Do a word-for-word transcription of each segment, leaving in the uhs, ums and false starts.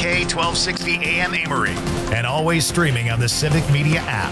K twelve sixty A M Amory, and always streaming on the Civic Media app.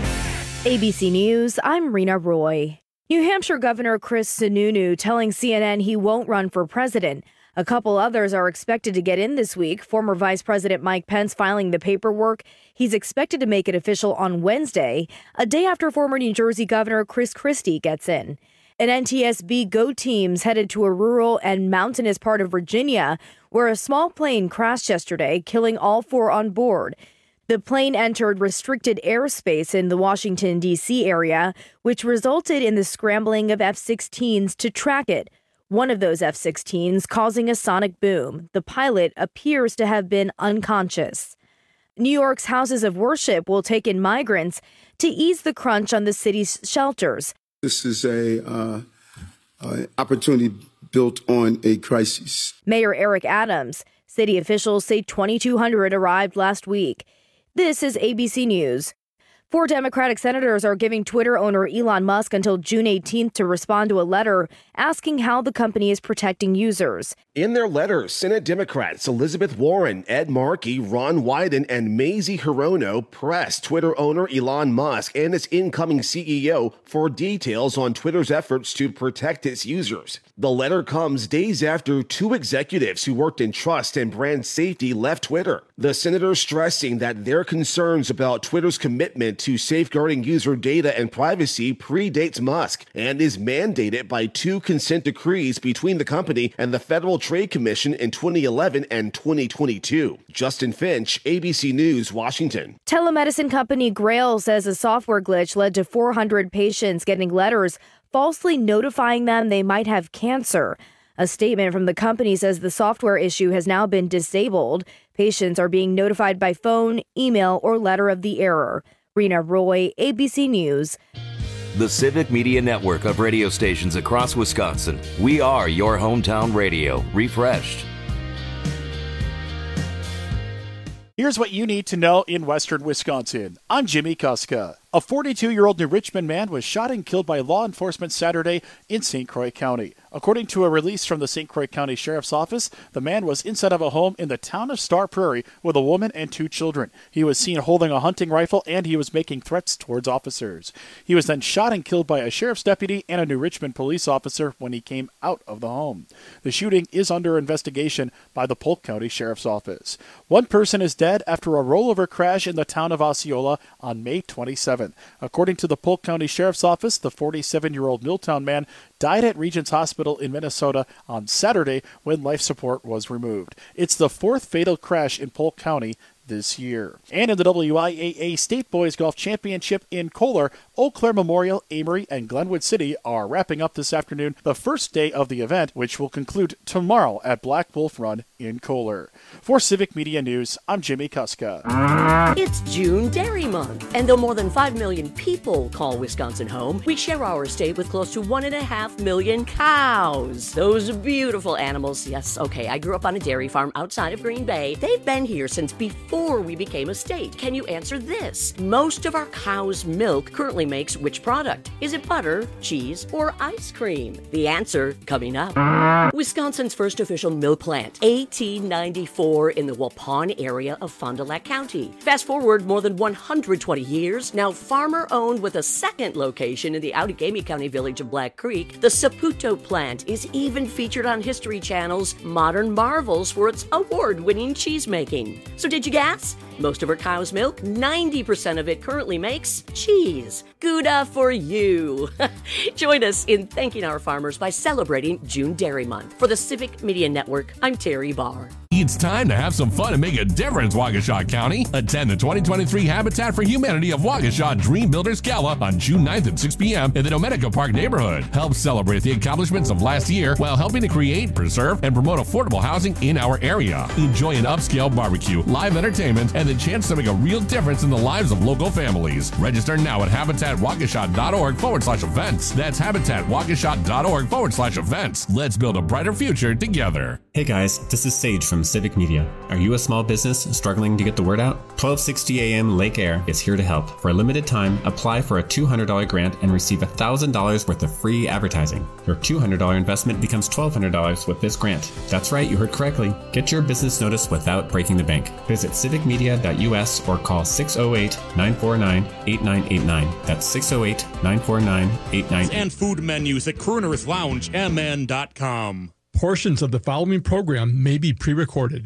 A B C News, I'm Rena Roy. New Hampshire Governor Chris Sununu telling C N N he won't run for president. A couple others are expected to get in this week. Former Vice President Mike Pence filing the paperwork. He's expected to make it official on Wednesday, a day after former New Jersey Governor Chris Christie gets in. An N T S B GO team's headed to a rural and mountainous part of Virginia, where a small plane crashed yesterday, killing all four on board. The plane entered restricted airspace in the Washington, D C area, which resulted in the scrambling of F sixteens to track it. One of those F sixteens causing a sonic boom. The pilot appears to have been unconscious. New York's houses of worship will take in migrants to ease the crunch on the city's shelters. This is a uh, uh, opportunity built on a crisis. Mayor Eric Adams. City officials say twenty-two hundred arrived last week. This is A B C News. Four Democratic senators are giving Twitter owner Elon Musk until June eighteenth to respond to a letter asking how the company is protecting users. In their letter, Senate Democrats Elizabeth Warren, Ed Markey, Ron Wyden, and Mazie Hirono pressed Twitter owner Elon Musk and its incoming C E O for details on Twitter's efforts to protect its users. The letter comes days after two executives who worked in trust and brand safety left Twitter. The senators stressing that their concerns about Twitter's commitment to safeguarding user data and privacy predates Musk and is mandated by two consent decrees between the company and the Federal Trade Commission in twenty eleven and twenty twenty-two. Justin Finch, A B C News, Washington. Telemedicine company Grail says a software glitch led to four hundred patients getting letters falsely notifying them they might have cancer. A statement from the company says the software issue has now been disabled. Patients are being notified by phone, email, or letter of the error. Rena Roy, A B C News. The Civic Media Network of radio stations across Wisconsin. We are your hometown radio, refreshed. Here's what you need to know in western Wisconsin. I'm Jimmy Kuska. A forty-two-year-old New Richmond man was shot and killed by law enforcement Saturday in Saint Croix County. According to a release from the Saint Croix County Sheriff's Office, the man was inside of a home in the town of Star Prairie with a woman and two children. He was seen holding a hunting rifle and he was making threats towards officers. He was then shot and killed by a sheriff's deputy and a New Richmond police officer when he came out of the home. The shooting is under investigation by the Polk County Sheriff's Office. One person is dead after a rollover crash in the town of Osceola on May twenty-seventh. According to the Polk County Sheriff's Office, the forty-seven-year-old Milltown man died at Regents Hospital in Minnesota on Saturday when life support was removed. It's the fourth fatal crash in Polk County this year. And in the W I A A State Boys Golf Championship in Kohler, Eau Claire Memorial, Amory, and Glenwood City are wrapping up this afternoon, the first day of the event, which will conclude tomorrow at Black Wolf Run in Kohler. For Civic Media News, I'm Jimmy Kuska. It's June Dairy Month, and though more than five million people call Wisconsin home, we share our state with close to one and a half million cows. Those beautiful animals. Yes, okay, I grew up on a dairy farm outside of Green Bay. They've been here since before we became a state. Can you answer this? Most of our cow's milk currently makes which product? Is it butter, cheese, or ice cream? The answer coming up. Wisconsin's first official milk plant, eighteen ninety-four, in the Waupun area of Fond du Lac County. Fast forward more than one hundred twenty years, now farmer-owned with a second location in the Outagamie County village of Black Creek, the Saputo plant is even featured on History Channel's Modern Marvels for its award-winning cheese-making. So did you guess? Most of our cow's milk, ninety percent of it currently makes cheese. Gouda for you. Join us in thanking our farmers by celebrating June Dairy Month. For the Civic Media Network, I'm Terry Barr. It's time to have some fun and make a difference, Waukesha County. Attend the twenty twenty-three Habitat for Humanity of Waukesha Dream Builders Gala on June ninth at six p.m. in the Dominica Park neighborhood. Help celebrate the accomplishments of last year while helping to create, preserve, and promote affordable housing in our area. Enjoy an upscale barbecue, live entertainment, and the chance to make a real difference in the lives of local families. Register now at habitatwaukesha.org forward slash events. That's habitatwaukesha.org forward slash events. Let's build a brighter future together. Hey guys, this is Sage from Civic Media. Are you a small business struggling to get the word out? twelve sixty A M Lake Air is here to help. For a limited time, apply for a two hundred dollars grant and receive one thousand dollars worth of free advertising. Your two hundred dollars investment becomes twelve hundred dollars with this grant. That's right, you heard correctly. Get your business notice without breaking the bank. Visit civic media dot U S or call six oh eight, nine four nine, eight nine eight nine. That's six oh eight, nine four nine, eight nine eight nine. And food menus at Crooner's Lounge M N dot com. Portions of the following program may be pre-recorded.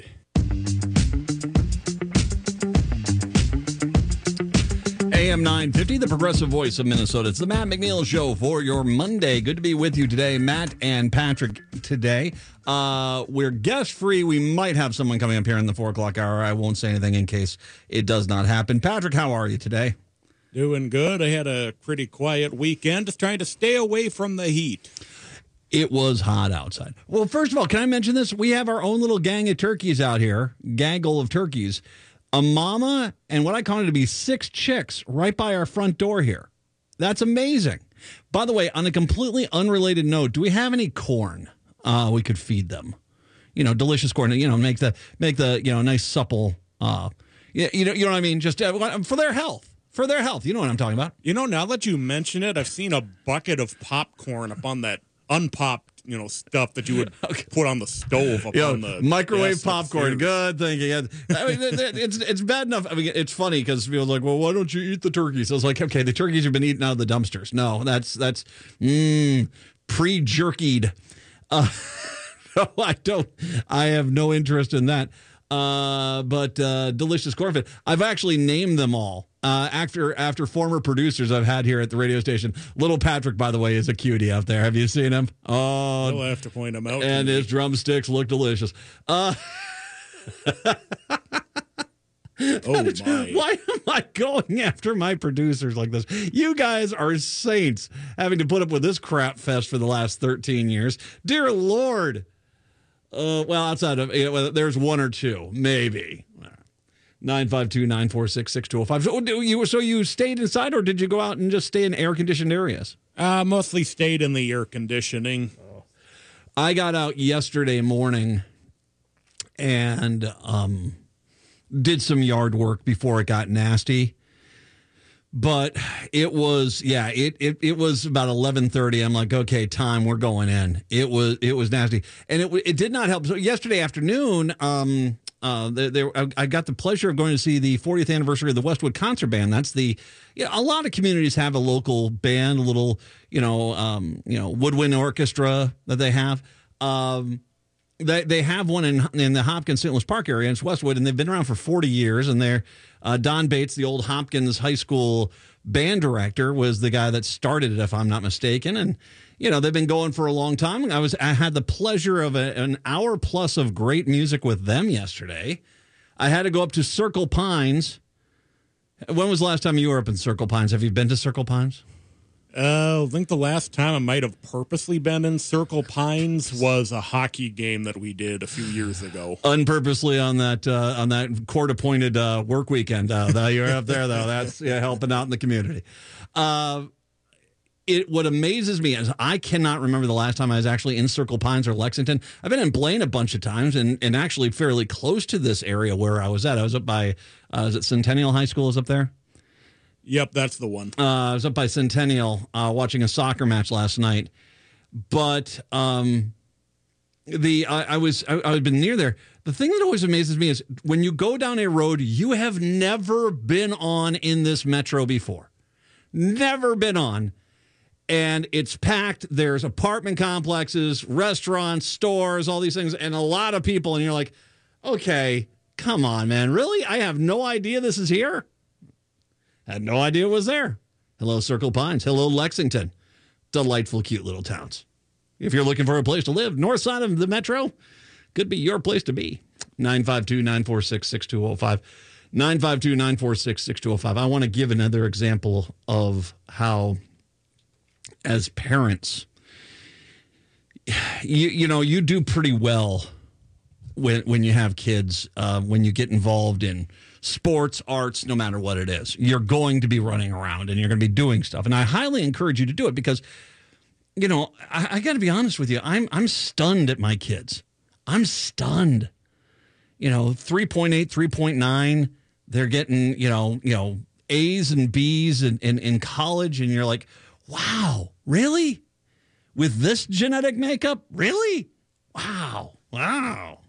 A M nine fifty, the progressive voice of Minnesota. It's the Matt McNeil Show for your Monday. Good to be with you today, Matt and Patrick today. Uh, we're guest-free. We might have someone coming up here in the four o'clock hour. I won't say anything in case it does not happen. Patrick, how are you today? Doing good. I had a pretty quiet weekend, just trying to stay away from the heat. It was hot outside. Well, first of all, can I mention this? We have our own little gang of turkeys out here, gaggle of turkeys. A mama and what I count to be six chicks right by our front door here. That's amazing. By the way, on a completely unrelated note, do we have any corn uh, we could feed them? You know, delicious corn. You know, make the make the you know nice supple. Uh, you, you know, you know what I mean. Just uh, for their health. For their health. You know what I'm talking about. You know, now that you mention it, I've seen a bucket of popcorn up on that unpopped, you know, stuff that you would okay. put on the stove up Yo, on the microwave popcorn. Good thinking. I mean, it's it's bad enough. I mean, it's funny because people are like, well, why don't you eat the turkeys? I was like, okay, the turkeys have been eaten out of the dumpsters. No, that's that's mm, pre-jerkied. Uh, no, I don't. I have no interest in that. Uh, but uh, delicious cornfed. I've actually named them all uh, after after former producers I've had here at the radio station. Little Patrick, by the way, is a cutie out there. Have you seen him? Oh, I'll have to point him out. And his drumsticks look delicious. Uh, oh my! Why am I going after my producers like this? You guys are saints, having to put up with this crap fest for the last thirteen years. Dear Lord. Uh, well, outside of, you know, there's one or two, maybe. nine five two, nine four six, six two oh five. So you, so you stayed inside, or did you go out and just stay in air-conditioned areas? Uh, mostly stayed in the air conditioning. Oh. I got out yesterday morning and um, did some yard work before it got nasty. But it was, yeah, it, it it was about eleven thirty. I'm like, okay, time, we're going in. It was it was nasty, and it it did not help. So yesterday afternoon, um, uh, there, there I got the pleasure of going to see the fortieth anniversary of the Westwood Concert Band. That's the, you know, a lot of communities have a local band, a little, you know, um, you know, woodwind orchestra that they have. Um, They they have one in in the Hopkins Saint Louis Park area. It's Westwood, and they've been around for forty years. And they're uh, Don Bates, the old Hopkins High School band director, was the guy that started it, if I'm not mistaken. And you know they've been going for a long time. I was I had the pleasure of a, an hour plus of great music with them yesterday. I had to go up to Circle Pines. When was the last time you were up in Circle Pines? Have you been to Circle Pines? Uh, I think the last time I might have purposely been in Circle Pines was a hockey game that we did a few years ago. Unpurposely on that uh, on that court-appointed uh, work weekend. Uh, you were up there, though. That's yeah, helping out in the community. Uh, it what amazes me is I cannot remember the last time I was actually in Circle Pines or Lexington. I've been in Blaine a bunch of times, and, and actually fairly close to this area where I was at. I was up by, uh, is it Centennial High School is up there? Yep, that's the one. Uh, I was up by Centennial uh, watching a soccer match last night, but um, the I, I was I, I've been near there. The thing that always amazes me is when you go down a road you have never been on in this metro before, never been on, and it's packed. There's apartment complexes, restaurants, stores, all these things, and a lot of people. And you're like, okay, come on, man, really? I have no idea this is here. Had no idea it was there. Hello, Circle Pines. Hello, Lexington. Delightful, cute little towns. If you're looking for a place to live, north side of the metro, could be your place to be. nine five two, nine four six, six two zero five. nine five two, nine four six, six two zero five. I want to give another example of how, as parents, you, you know, you do pretty well when, when you have kids, uh, when you get involved in sports, arts, no matter what it is. You're going to be running around and you're going to be doing stuff. And I highly encourage you to do it because, you know, I, I got to be honest with you. I'm I'm stunned at my kids. I'm stunned. You know, three point eight, three point nine. They're getting, you know, you know, A's and B's in, in, in college, and you're like, wow, really? With this genetic makeup? Really? Wow. Wow.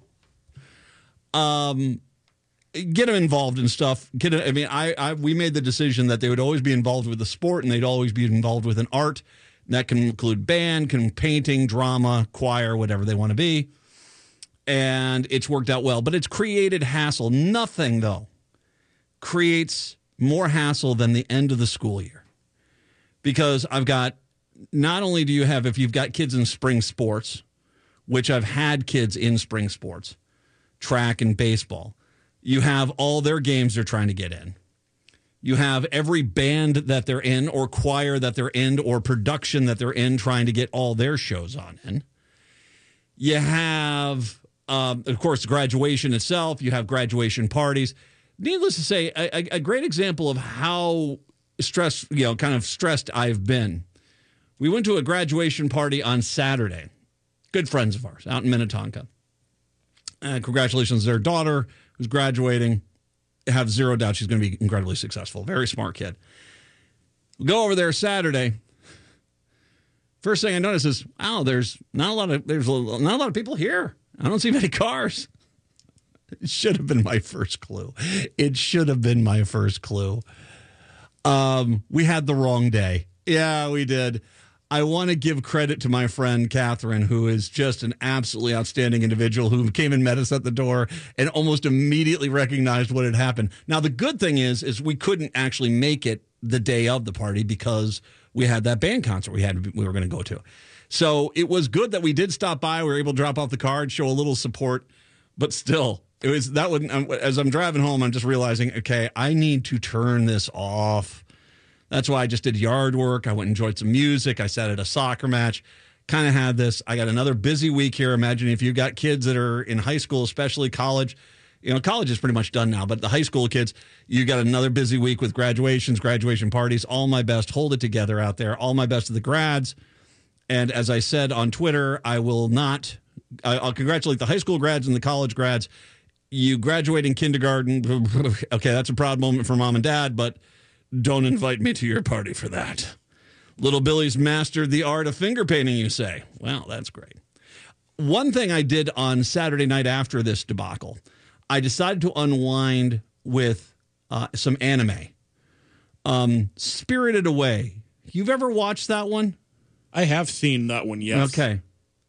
Um, get them involved in stuff. Get it, I mean, I, I we made the decision that they would always be involved with the sport, and they'd always be involved with an art. That can include band, can painting, drama, choir, whatever they want to be. And it's worked out well, but it's created hassle. Nothing, though, creates more hassle than the end of the school year. Because I've got, not only do you have, if you've got kids in spring sports, which I've had kids in spring sports, track and baseball, you have all their games they're trying to get in. You have every band that they're in, or choir that they're in, or production that they're in, trying to get all their shows on in. You have, um, of course, graduation itself. You have graduation parties. Needless to say, a, a great example of how stressed, you know, kind of stressed I've been. We went to a graduation party on Saturday. Good friends of ours out in Minnetonka. Uh, congratulations to their daughter who's graduating. I have zero doubt she's going to be incredibly successful. Very smart kid. We go over there Saturday. First thing I notice is, wow, there's not a lot of there's not a lot of people here. I don't see many cars. It should have been my first clue. It should have been my first clue. Um, we had the wrong day. Yeah, we did. I want to give credit to my friend Catherine, who is just an absolutely outstanding individual who came and met us at the door and almost immediately recognized what had happened. Now, the good thing is, is we couldn't actually make it the day of the party because we had that band concert we had we were going to go to. So it was good that we did stop by. We were able to drop off the card, show a little support, but still, it was that would as I'm driving home, I'm just realizing, okay, I need to turn this off. That's why I just did yard work. I went and enjoyed some music. I sat at a soccer match, kind of had this. I got another busy week here. Imagine if you've got kids that are in high school, especially college. You know, college is pretty much done now, but the high school kids, you got another busy week with graduations, graduation parties. All my best. Hold it together out there. All my best to the grads. And as I said on Twitter, I will not, I'll congratulate the high school grads and the college grads. You graduate in kindergarten. Okay, that's a proud moment for mom and dad, but don't invite me to your party for that. Little Billy's mastered the art of finger painting, you say. Well, that's great. One thing I did on Saturday night after this debacle, I decided to unwind with uh, some anime. Um, Spirited Away. You've ever watched that one? I have seen that one, yes. Okay.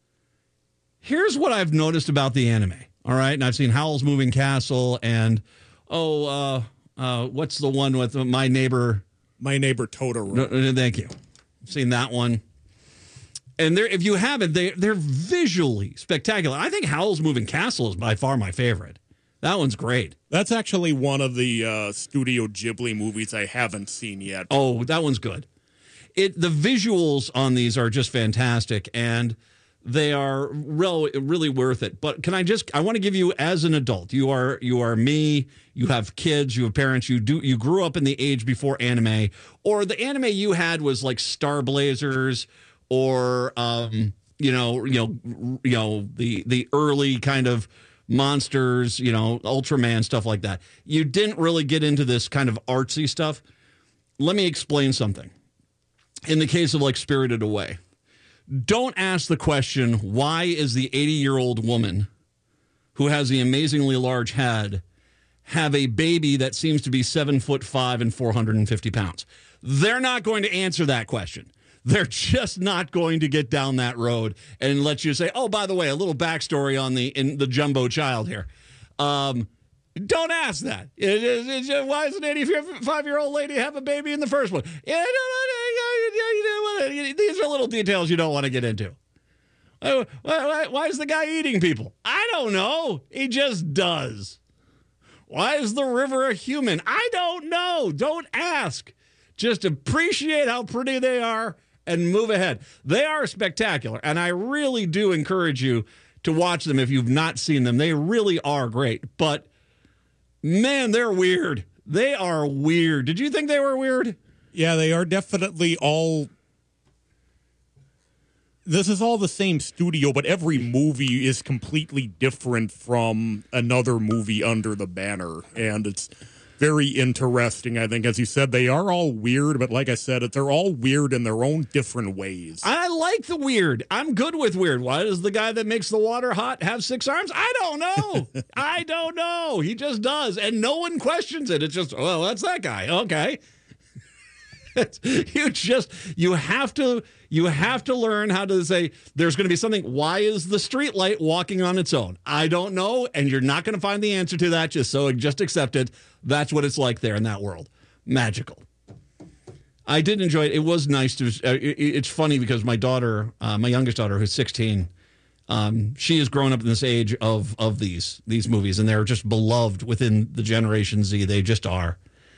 Here's what I've noticed about the anime, all right? And I've seen Howl's Moving Castle and, oh, uh... Uh, what's the one with My Neighbor? My Neighbor Totoro. No, no, thank you. I've seen that one. And there, if you haven't, they, they're visually spectacular. I think Howl's Moving Castle is by far my favorite. That one's great. That's actually one of the uh, Studio Ghibli movies I haven't seen yet. Oh, that one's good. It the visuals on these are just fantastic, and they are really, really worth it. But can I just, I want to give you, as an adult, you are you are me, you have kids, you have parents, you do you grew up in the age before anime, or the anime you had was like Star Blazers, or um, you know, you know, you know, the the early kind of Monsters, you know, Ultraman, stuff like that. You didn't really get into this kind of artsy stuff. Let me explain something. In the case of like Spirited Away, don't ask the question, why is the eighty-year-old woman who has the amazingly large head have a baby that seems to be seven foot five and four hundred fifty pounds? They're not going to answer that question. They're just not going to get down that road and let you say, oh, by the way, a little backstory on the in the jumbo child here. Um, don't ask that. It, it, it, why does an eighty-five-year-old lady have a baby in the first one? Yeah, these are little details you don't want to get into. Why, why, why is the guy eating people? I don't know. He just does. Why is the river a human? I don't know. Don't ask. Just appreciate how pretty they are and move ahead. They are spectacular, and I really do encourage you to watch them if you've not seen them. They really are great, but man, they're weird. They are weird. Did you think they were weird? Yeah, they are definitely all this is all the same studio, but every movie is completely different from another movie under the banner. And it's very interesting, I think. As you said, they are all weird, but like I said, they're all weird in their own different ways. I like the weird. I'm good with weird. Why does the guy that makes the water hot have six arms? I don't know. I don't know. He just does. And no one questions it. It's just, well, that's that guy. Okay. you just, you have to, you have to learn how to say, there's going to be something. Why is the street light walking on its own? I don't know. And you're not going to find the answer to that. Just so just accept it. That's what it's like there in that world. Magical. I did enjoy it. It was nice to, uh, it, it's funny because my daughter, uh, my youngest daughter, who's sixteen, um, she has grown up in this age of, of these, these movies, and they're just beloved within the Generation Z. They just are.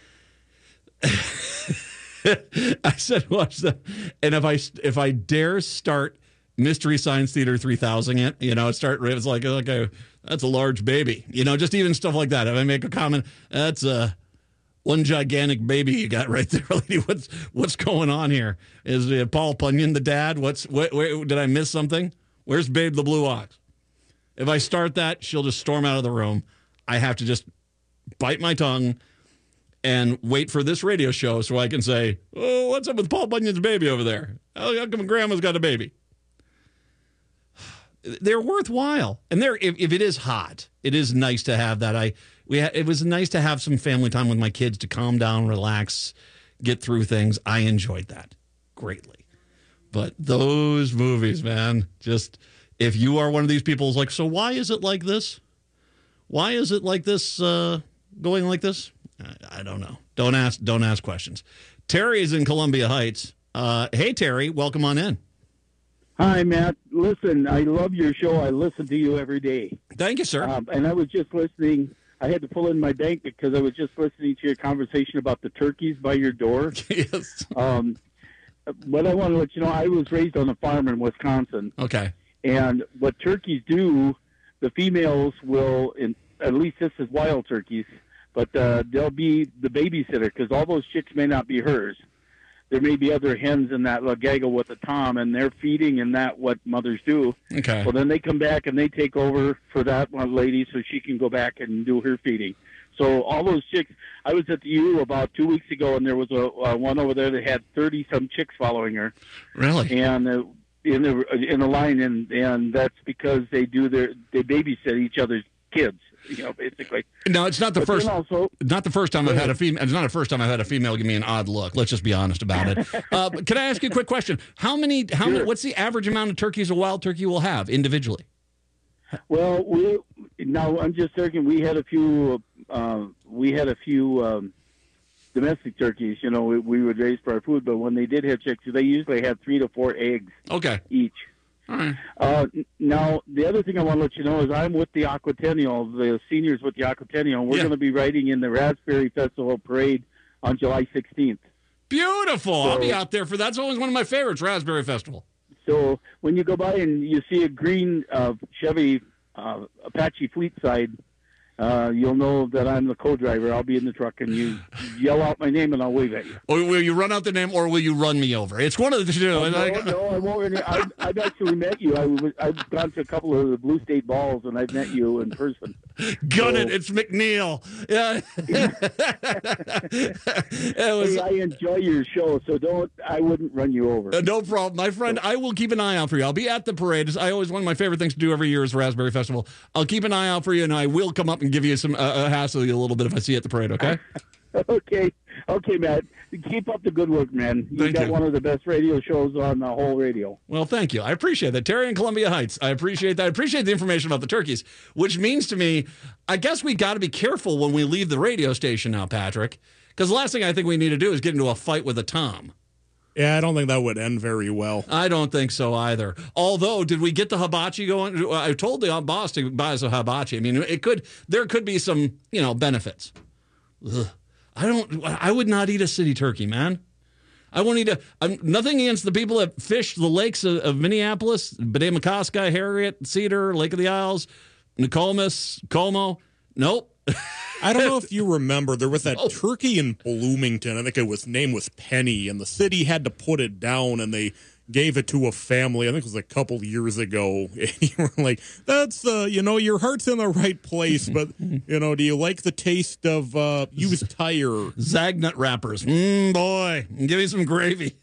I said, watch them. And if I if I dare start Mystery Science Theater three thousand, it, you know, start, it's like, okay, that's a large baby. You know, just even stuff like that. If I make a comment, that's a one gigantic baby you got right there, lady. What's what's going on here? Is uh, Paul Bunyan the dad? What's what, where, did I miss something? Where's Babe the Blue Ox? If I start that, she'll just storm out of the room. I have to just bite my tongue and wait for this radio show so I can say, oh, what's up with Paul Bunyan's baby over there? How come Grandma's got a baby? They're worthwhile. And they're, if, if it is hot, it is nice to have that. I we ha- It was nice to have some family time with my kids to calm down, relax, get through things. I enjoyed that greatly. But those movies, man, just, if you are one of these people who's like, so why is it like this? Why is it like this, uh, going like this? I don't know. Don't ask. Don't ask questions. Terry is in Columbia Heights. Uh, hey, Terry, welcome on in. Hi, Matt. Listen, I love your show. I listen to you every day. Thank you, sir. Um, and I was just listening. I had to pull in my bank because I was just listening to your conversation about the turkeys by your door. Yes. Um, what I want to let you know, I was raised on a farm in Wisconsin. Okay. And what turkeys do, the females will, in, at least this is wild turkeys, but uh, they'll be the babysitter because all those chicks may not be hers. There may be other hens in that little gaggle with a tom, and they're feeding, and that's what mothers do. Okay. Well, then they come back and they take over for that one lady so she can go back and do her feeding. So all those chicks, I was at the U about two weeks ago, and there was a uh, one over there that had thirty-some chicks following her. Really? And uh, in the in the line, and and that's because they do their they babysit each other's kids. You know, basically. No, it's not the but first. Also, not the first time I've had a female. It's not the first time I've had a female give me an odd look. Let's just be honest about it. Uh, can I ask you a quick question? How many? How sure. many? What's the average amount of turkeys a wild turkey will have individually? Well, we now I'm just thinking we had a few. Uh, we had a few um, domestic turkeys. You know, we, we would raise for our food, but when they did have chicks, they usually had three to four eggs. Okay. Each. All right. Uh, now, the other thing I want to let you know is I'm with the Aquatennial, the seniors with the Aquatennial, and we're Yeah. going to be riding in the Raspberry Festival Parade on July sixteenth. Beautiful. So- I'll be out there for that. That's always one of my favorites, Raspberry Festival. So when you go by and you see a green uh, Chevy uh, Apache Fleet side, uh, you'll know that I'm the co-driver. I'll be in the truck, and you yell out my name, and I'll wave at you. Or will you run out the name, or will you run me over? It's one of the two. Oh, And no, I- no, I won't. Really, I've, I've actually met you. I was, I've gone to a couple of the Blue State balls, and I've met you in person. Gun So- it. It's McNeil. Yeah. It was, Hey, I enjoy your show, so don't. I wouldn't run you over. Uh, no problem. My friend, I will keep an eye out for you. I'll be at the parade. It's- I always, one of my favorite things to do every year is Raspberry Festival. I'll keep an eye out for you, and I will come up and give you some, uh, uh, hassle you a little bit if I see you at the parade, okay? Okay, okay, Matt. Keep up the good work, man. You Thank got you. one of the best radio shows on the whole radio. Well, thank you. I appreciate that. Terry in Columbia Heights. I appreciate that. I appreciate the information about the turkeys, which means to me, I guess we got to be careful when we leave the radio station now, Patrick, because the last thing I think we need to do is get into a fight with a tom. Yeah, I don't think that would end very well. I don't think so either. Although, did we get the hibachi going? I told the boss to buy us a hibachi. I mean, it could. There could be some, you know, benefits. Ugh. I don't. I would not eat a city turkey, man. I won't eat a. I'm, nothing against the people that fish the lakes of, of Minneapolis, Bedemecoska, Harriet, Cedar, Lake of the Isles, Nokomis, Como. Nope. I don't know if you remember, there was that Oh. turkey in Bloomington. I think it was name was Penny, and the city had to put it down, and they gave it to a family. I think it was a couple years ago. And you were like, that's, uh, you know, your heart's in the right place, but, you know, do you like the taste of uh, used tire? Zagnut wrappers. Mmm, boy, give me some gravy.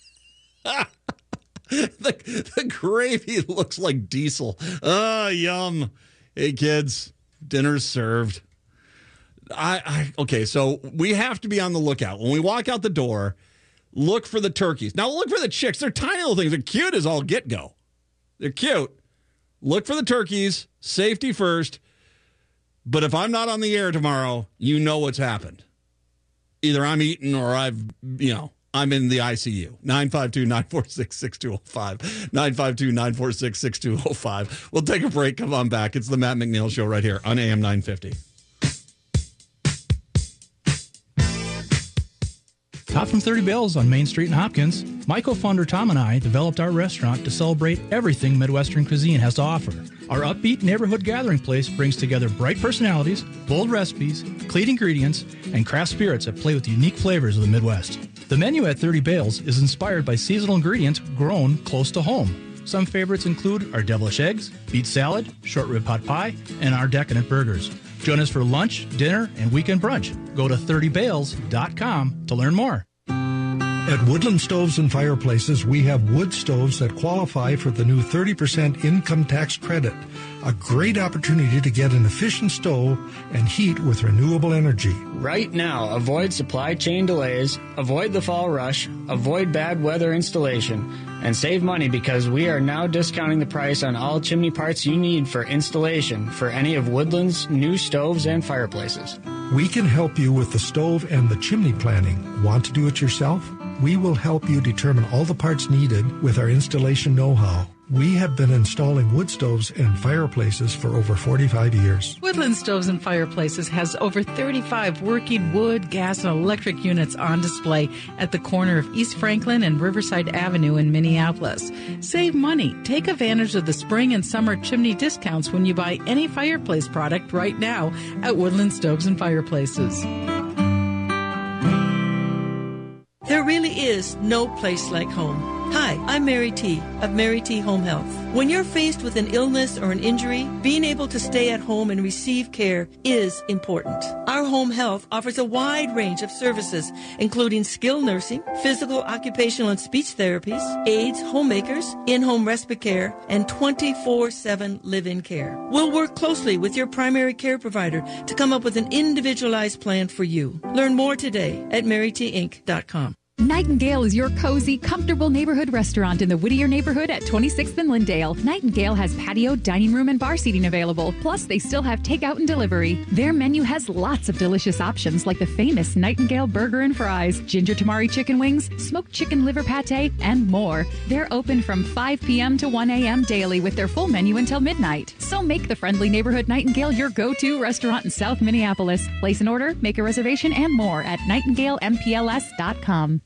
the, the gravy looks like diesel. Oh, yum. Hey, kids, dinner's served. I, I okay, so we have to be on the lookout. When we walk out the door, look for the turkeys. Now look for the chicks. They're tiny little things. They're cute as all get go. They're cute. Look for the turkeys. Safety first. But if I'm not on the air tomorrow, you know what's happened. Either I'm eating or I've, you know, I'm in the I C U. nine five two, nine four six, six two zero five. nine five two, nine four six, six two zero five. We'll take a break. Come on back. It's the Matt McNeil Show right here on A M nine fifty. Hot from thirty Bells on Main Street in Hopkins, my co-founder Tom and I developed our restaurant to celebrate everything Midwestern cuisine has to offer. Our upbeat neighborhood gathering place brings together bright personalities, bold recipes, clean ingredients, and craft spirits that play with the unique flavors of the Midwest. The menu at thirty Bales is inspired by seasonal ingredients grown close to home. Some favorites include our devilish eggs, beet salad, short rib pot pie, and our decadent burgers. Join us for lunch, dinner, and weekend brunch. Go to thirty bales dot com to learn more. At Woodland Stoves and Fireplaces, we have wood stoves that qualify for the new thirty percent income tax credit. A great opportunity to get an efficient stove and heat with renewable energy. Right now, avoid supply chain delays, avoid the fall rush, avoid bad weather installation, and save money because we are now discounting the price on all chimney parts you need for installation for any of Woodland's new stoves and fireplaces. We can help you with the stove and the chimney planning. Want to do it yourself? We will help you determine all the parts needed with our installation know-how. We have been installing wood stoves and fireplaces for over forty-five years. Woodland Stoves and Fireplaces has over thirty-five working wood, gas, and electric units on display at the corner of East Franklin and Riverside Avenue in Minneapolis. Save money. Take advantage of the spring and summer chimney discounts when you buy any fireplace product right now at Woodland Stoves and Fireplaces. There really is no place like home. Hi, I'm Mary T. of Mary T. Home Health. When you're faced with an illness or an injury, being able to stay at home and receive care is important. Our Home Health offers a wide range of services, including skilled nursing, physical, occupational, and speech therapies, aides, homemakers, in-home respite care, and twenty-four seven live-in care. We'll work closely with your primary care provider to come up with an individualized plan for you. Learn more today at mary t inc dot com. Nightingale is your cozy, comfortable neighborhood restaurant in the Whittier neighborhood at twenty-sixth and Lindale. Nightingale has patio, dining room, and bar seating available. Plus, they still have takeout and delivery. Their menu has lots of delicious options like the famous Nightingale burger and fries, ginger tamari chicken wings, smoked chicken liver pate, and more. They're open from five p.m. to one a.m. daily with their full menu until midnight. So make the friendly neighborhood Nightingale your go-to restaurant in South Minneapolis. Place an order, make a reservation, and more at nightingale m p l s dot com.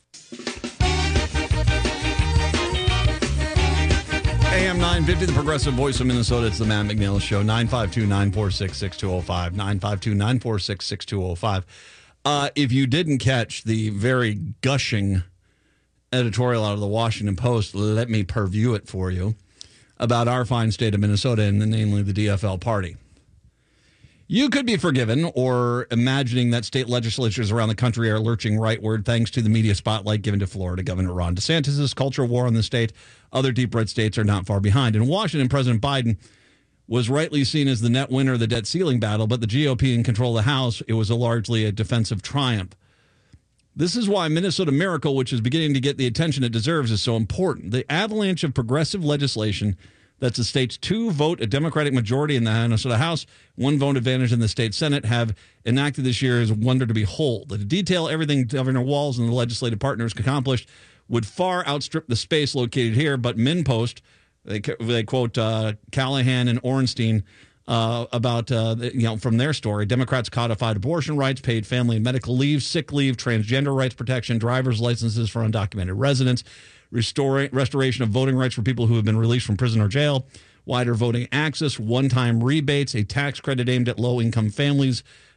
A M nine fifty, the progressive voice of Minnesota. It's the Matt McNeil Show. nine five two, nine four six, six two zero five. nine five two, nine four six, six two zero five. Uh, if you didn't catch the very gushing editorial out of the Washington Post, let me purview it for you, about our fine state of Minnesota and namely the D F L party. You could be forgiven or imagining that state legislatures around the country are lurching rightward thanks to the media spotlight given to Florida Governor Ron DeSantis' culture war on the state. Other deep red states are not far behind. In Washington, President Biden was rightly seen as the net winner of the debt ceiling battle, but the G O P in control of the House, it was a largely a defensive triumph. This is why Minnesota Miracle, which is beginning to get the attention it deserves, is so important. The avalanche of progressive legislation that's the state's two-vote, a Democratic majority in the Minnesota House, one-vote advantage in the state Senate, have enacted this year is a wonder to behold. To detail everything Governor Walz and the legislative partners accomplished would far outstrip the space located here, but MinnPost, they, they quote uh, Callahan and Orenstein uh, about, uh, you know, from their story, Democrats codified abortion rights, paid family and medical leave, sick leave, transgender rights protection, driver's licenses for undocumented residents, Restoring, restoration of voting rights for people who have been released from prison or jail, wider voting access, one-time rebates, a tax credit aimed at low-income families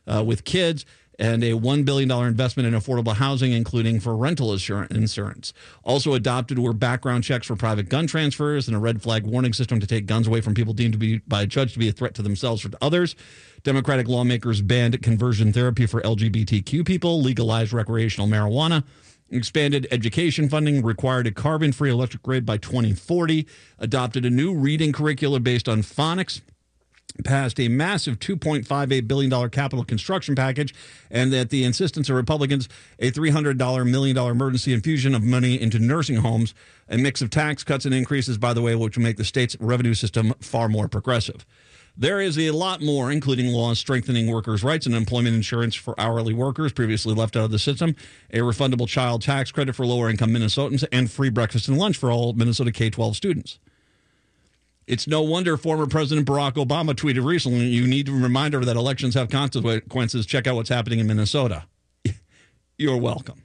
uh, with kids, and a one billion dollars investment in affordable housing, including for rental insurance. Also adopted were background checks for private gun transfers and a red flag warning system to take guns away from people deemed to be by a judge to be a threat to themselves or to others. Democratic lawmakers banned conversion therapy for L G B T Q people, legalized recreational marijuana, expanded education funding, required a carbon-free electric grid by twenty forty, adopted a new reading curriculum based on phonics, passed a massive two point five eight billion dollars capital construction package, and at the insistence of Republicans, a three hundred million dollars emergency infusion of money into nursing homes, a mix of tax cuts and increases, by the way, which will make the state's revenue system far more progressive. There is a lot more, including laws strengthening workers' rights and employment insurance for hourly workers previously left out of the system, a refundable child tax credit for lower-income Minnesotans, and free breakfast and lunch for all Minnesota K twelve students. It's no wonder former President Barack Obama tweeted recently, "You need a reminder that elections have consequences. Check out what's happening in Minnesota." You're welcome.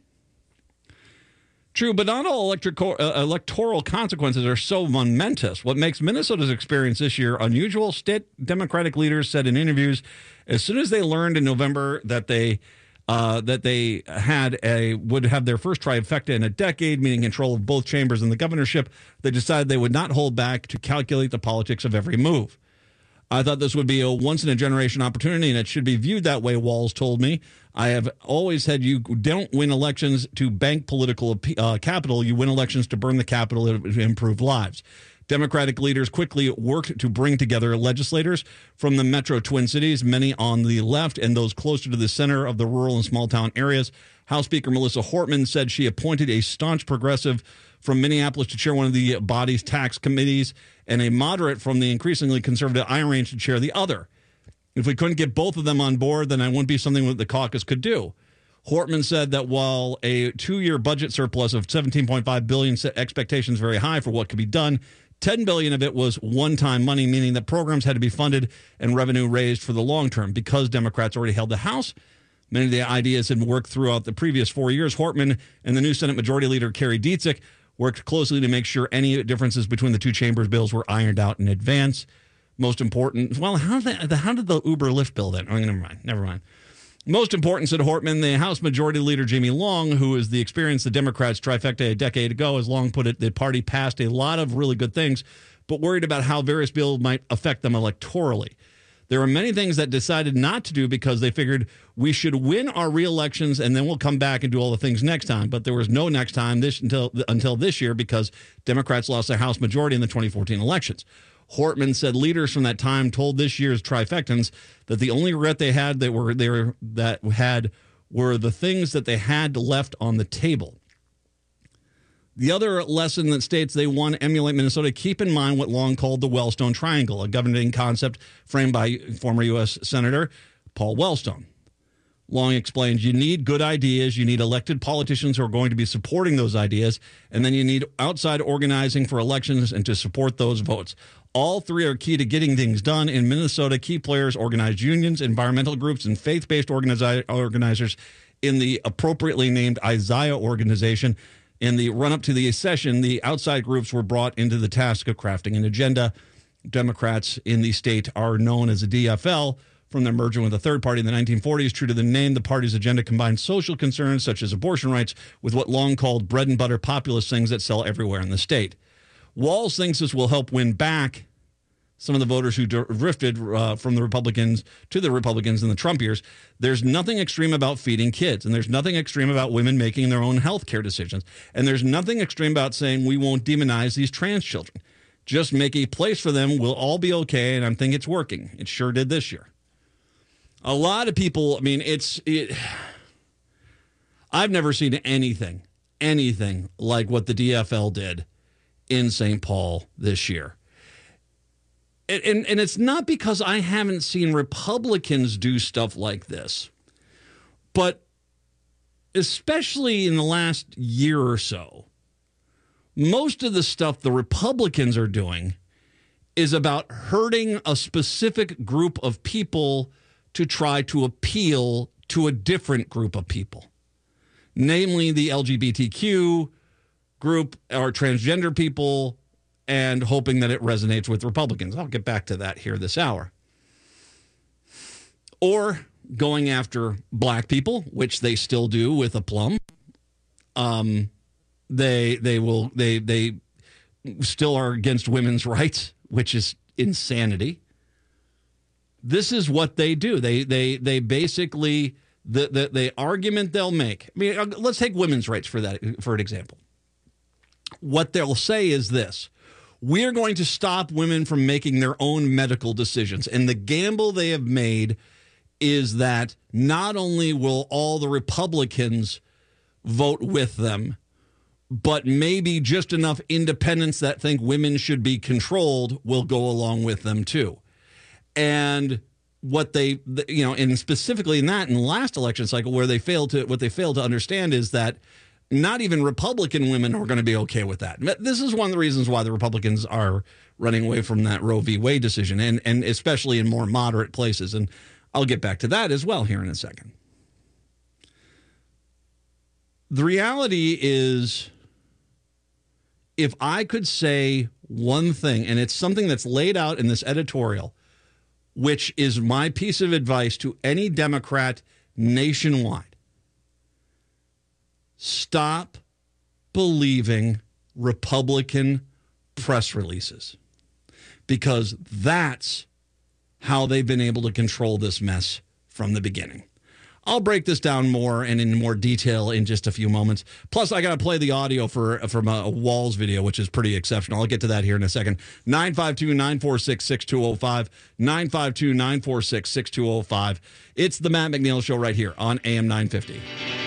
True, but not all electrical, uh, electoral consequences are so momentous. What makes Minnesota's experience this year unusual, state Democratic leaders said in interviews, as soon as they learned in November that they uh, that they had a would have their first trifecta in a decade, meaning control of both chambers and the governorship, they decided they would not hold back to calculate the politics of every move. I thought this would be a once-in-a-generation opportunity, and it should be viewed that way, Walz told me. I have always said you don't win elections to bank political uh, capital. You win elections to burn the capital to improve lives. Democratic leaders quickly worked to bring together legislators from the metro Twin Cities, many on the left and those closer to the center of the rural and small-town areas. House Speaker Melissa Hortman said she appointed a staunch progressive from Minneapolis to chair one of the body's tax committees and a moderate from the increasingly conservative Iron Range to chair the other. If we couldn't get both of them on board, then that wouldn't be something that the caucus could do. Hortman said that while a two-year budget surplus of seventeen point five billion dollars set expectations very high for what could be done, ten billion dollars of it was one-time money, meaning that programs had to be funded and revenue raised for the long term. Because Democrats already held the House, many of the ideas had worked throughout the previous four years. Hortman and the new Senate Majority Leader, Kerry Dietzich, worked closely to make sure any differences between the two chambers' bills were ironed out in advance. Most important, well, how did, the, how did the Uber Lyft bill then? Oh, never mind, never mind. Most important, said Hortman, the House Majority Leader Jamie Long, who is the experience the Democrats trifecta a decade ago, as Long put it, the party passed a lot of really good things, but worried about how various bills might affect them electorally. There are many things that decided not to do because they figured we should win our re-elections and then we'll come back and do all the things next time. But there was no next time this until until this year because Democrats lost their House majority in the twenty fourteen elections. Hortman said leaders from that time told this year's trifectans that the only regret they had that were they were that had were the things that they had left on the table. The other lesson that states they want to emulate Minnesota, keep in mind what Long called the Wellstone Triangle, a governing concept framed by former U S Senator Paul Wellstone. Long explained, you need good ideas, you need elected politicians who are going to be supporting those ideas, and then you need outside organizing for elections and to support those votes. All three are key to getting things done. In Minnesota, key players organized unions, environmental groups, and faith-based organizi- organizers in the appropriately named Isaiah organization. In the run-up to the session, the outside groups were brought into the task of crafting an agenda. Democrats in the state are known as the D F L from their merger with a third party in the nineteen forties. True to the name, the party's agenda combined social concerns such as abortion rights with what Long called bread-and-butter populist things that sell everywhere in the state. Walz thinks this will help win back some of the voters who drifted uh, from the Republicans to the Republicans in the Trump years. There's nothing extreme about feeding kids, and there's nothing extreme about women making their own health care decisions, and there's nothing extreme about saying we won't demonize these trans children. Just make a place for them. We'll all be okay, and I think it's working. It sure did this year. A lot of people, I mean, it's... It, I've never seen anything, anything like what the D F L did in Saint Paul this year. And, and, and it's not because I haven't seen Republicans do stuff like this, but especially in the last year or so, most of the stuff the Republicans are doing is about hurting a specific group of people to try to appeal to a different group of people, namely the L G B T Q group or transgender people, and hoping that it resonates with Republicans. I'll get back to that here this hour. Or going after black people, which they still do with aplomb. Um, they they will they they still are against women's rights, which is insanity. This is what they do. They they they basically the the, the argument they'll make. I mean, let's take women's rights for that for an example. What they'll say is this: we're going to stop women from making their own medical decisions. And the gamble they have made is that not only will all the Republicans vote with them, but maybe just enough independents that think women should be controlled will go along with them too. And what they, you know, and specifically in that, in the last election cycle, where they failed to, what they failed to understand is that not even Republican women are going to be okay with that. This is one of the reasons why the Republicans are running away from that Roe v. Wade decision, and, and especially in more moderate places. And I'll get back to that as well here in a second. The reality is, if I could say one thing, and it's something that's laid out in this editorial, which is my piece of advice to any Democrat nationwide: stop believing Republican press releases, because that's how they've been able to control this mess from the beginning. I'll break this down more and in more detail in just a few moments. Plus, I got to play the audio for from a Walls video, which is pretty exceptional. I'll get to that here in a second. nine five two, nine four six, six two zero five, nine five two, nine four six, six two zero five. It's the Matt McNeil Show right here on A M nine fifty.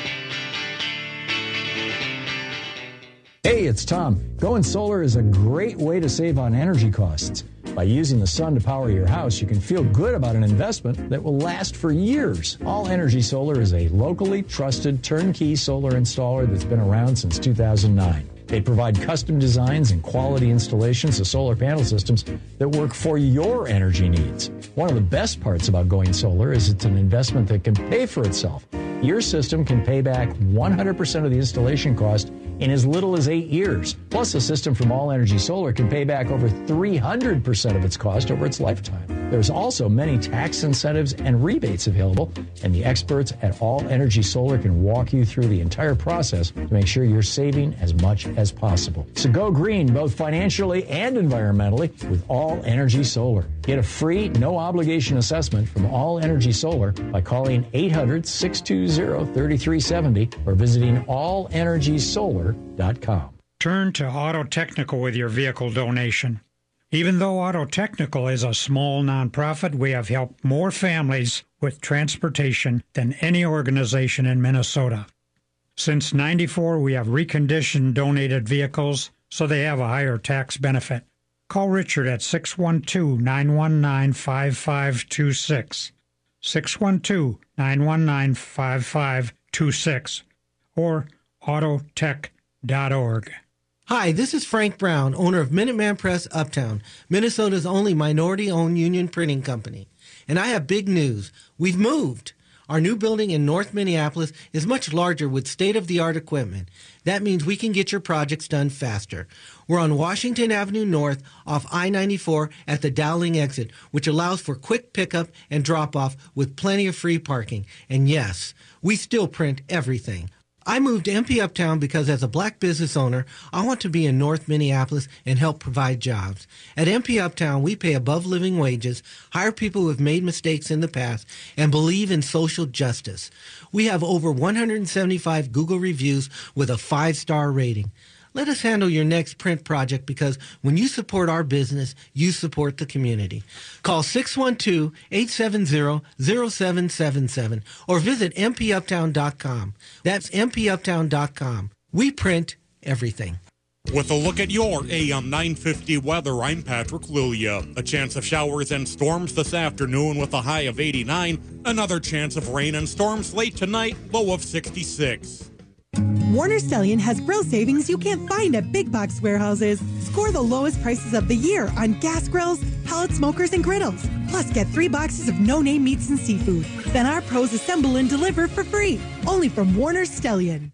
Hey, it's Tom. Going solar is a great way to save on energy costs. By using the sun to power your house, you can feel good about an investment that will last for years. All Energy Solar is a locally trusted turnkey solar installer that's been around since two thousand nine. They provide custom designs and quality installations of solar panel systems that work for your energy needs. One of the best parts about going solar is it's an investment that can pay for itself. Your system can pay back one hundred percent of the installation cost in as little as eight years. Plus, a system from All Energy Solar can pay back over three hundred percent of its cost over its lifetime. There's also many tax incentives and rebates available, and the experts at All Energy Solar can walk you through the entire process to make sure you're saving as much as possible. So go green, both financially and environmentally, with All Energy Solar. Get a free, no-obligation assessment from All Energy Solar by calling eight hundred, six two zero, three three seven zero or visiting all energy solar dot com. Turn to Auto Technical with your vehicle donation. Even though Auto Technical is a small nonprofit, we have helped more families with transportation than any organization in Minnesota. Since ninety-four, we have reconditioned donated vehicles so they have a higher tax benefit. Call Richard at six one two, nine one nine, five five two six, six one two, nine one nine, five five two six, or autotech dot org. Hi, this is Frank Brown, owner of Minuteman Press Uptown, Minnesota's only minority-owned union printing company. And I have big news. We've moved. Our new building in North Minneapolis is much larger with state-of-the-art equipment. That means we can get your projects done faster. We're on Washington Avenue North off I ninety-four at the Dowling exit, which allows for quick pickup and drop-off with plenty of free parking. And yes, we still print everything. I moved to M P Uptown because as a black business owner, I want to be in North Minneapolis and help provide jobs. At M P Uptown, we pay above living wages, hire people who have made mistakes in the past, and believe in social justice. We have over one hundred seventy-five Google reviews with a five-star rating. Let us handle your next print project, because when you support our business, you support the community. Call six one two, eight seven zero, zero seven seven seven or visit m p uptown dot com. That's m p uptown dot com. We print everything. With a look at your A M nine fifty weather, I'm Patrick Lilia. A chance of showers and storms this afternoon with a high of eighty-nine. Another chance of rain and storms late tonight, low of sixty-six. Warner Stellian has grill savings you can't find at big box warehouses. Score the lowest prices of the year on gas grills, pellet smokers, and griddles. Plus, get three boxes of no-name meats and seafood. Then our pros assemble and deliver for free. Only from Warner Stellian.